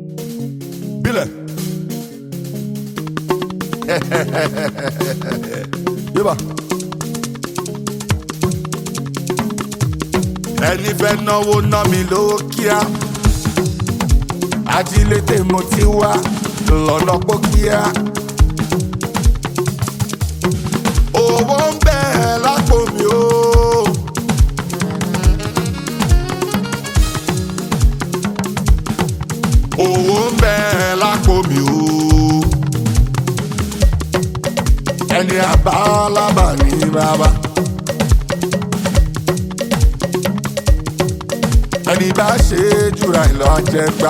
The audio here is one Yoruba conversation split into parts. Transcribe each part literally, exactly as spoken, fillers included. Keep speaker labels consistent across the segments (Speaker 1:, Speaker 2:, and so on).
Speaker 1: Bílẹ̀. Yébà. Ẹni fẹ́ náwó ná mi lówó kíá. Ajílété mo ti wá lọ́nà pọ́ kíá. Owó ń bẹ lápò mi o. Owó ń bẹ lápò mi o. Ẹni àbálábà ní bàbá. Ẹni bá ṣe jùra ìlọ àjẹgbá.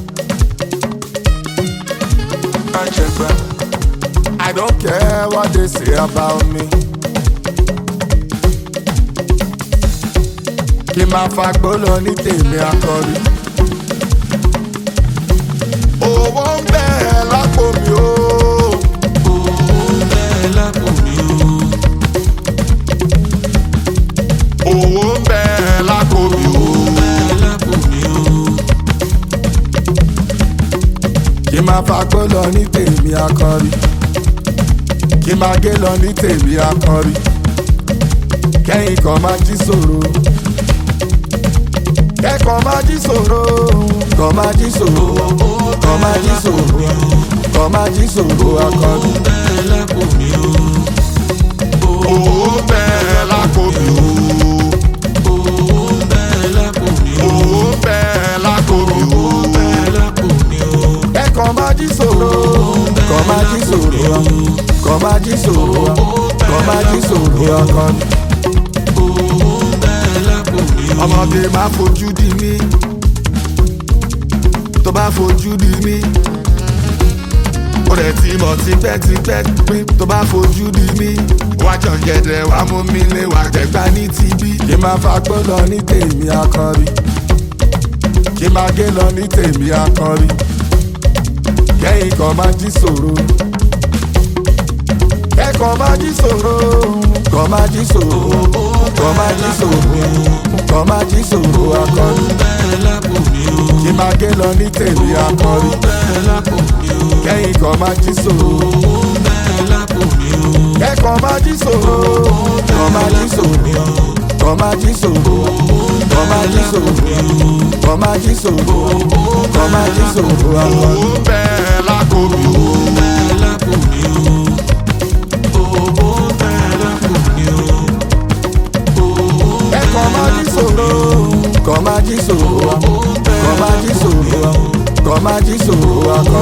Speaker 1: Àjẹgbá. I don't care what they say about me. Kí máa fagbó lọ ní tèmi akọrí. Owó ń bẹ lápò mi o.
Speaker 2: Owó ń bẹ lápò mi o.
Speaker 1: Owó ń bẹ lápò mi o.
Speaker 2: Owó ń bẹ lápò mi o.
Speaker 1: Kí máa fagbó lọ ní tèmi akọrí. Kí máa gé lọ ní tèmi akọrí. Kẹ́yìn kan máa jí sòro. Kẹ́kọ̀ọ́ máa jí sòro. Kọ́ máa jí sòro. Kọ́ máa jí sòro. Kọ́ máa jí sòro akọrí.
Speaker 2: Owó ń bẹ lápò mi o.
Speaker 1: Owó ń bẹ lápò mi o.
Speaker 2: Owó ń bẹ lápò mi o.
Speaker 1: Owó ń bẹ lápò mi o.
Speaker 2: Owó ń bẹ lápò mi o.
Speaker 1: Kẹ́kọ̀ọ́ máa jí sòro. Kọ́ máa jí sòro. Kọ́ máa jí sòro. Kọ́ máa jí sòro akọrí.
Speaker 2: Owó ń bẹ lápò mi o.
Speaker 1: Ọmọge máa fojú di mí. Tó bá fojú di mí. Ó rẹ̀ ti mọ̀ tipẹ́tipẹ́ pé tó bá fojú di mí. Wá jọ gẹ̀dẹ̀ wá mú mi lé wá jẹ̀gbá ní tibí. Kí máa fagbó lọ ní tèmi akọrí. Kí máa gé lọ ní tèmi akọrí. Kẹ́yìn kan máa jí sòro. Kẹ́kọ̀ọ́ máa jí sòro. Kọ́ máa jí sòro. Kọ́ máa jí sòro. Kọ́ máa jí sòro akọrí.
Speaker 2: Owó ń bẹ lápò mi o.
Speaker 1: Kí máa gé lọ ní tèmi akọrí.
Speaker 2: Owó ń bẹ lápò mi o.
Speaker 1: Kẹ́yìn kan máa jí sòro.
Speaker 2: Owó ń bẹ lápò mi o.
Speaker 1: Kẹ́kọ̀ọ́ máa jí sòro. Kọ́ máa jí sòro. Kọ́ máa jí sòro. Kọ́ máa jí sòro. Kọ́ máa jí sòro. Kọ́ máa jí sòro akọrí. Owó ń bẹ lápò mi o.
Speaker 2: Owó ń bẹ lápò mi o. Owó ń bẹ lápò mi o.
Speaker 1: Kẹ́kọ̀ọ́ máa jí sòro. Kọ́ máa jí sòro. Kọ́ máa jí sòro. Kọ́ máa jí sòro akọrí.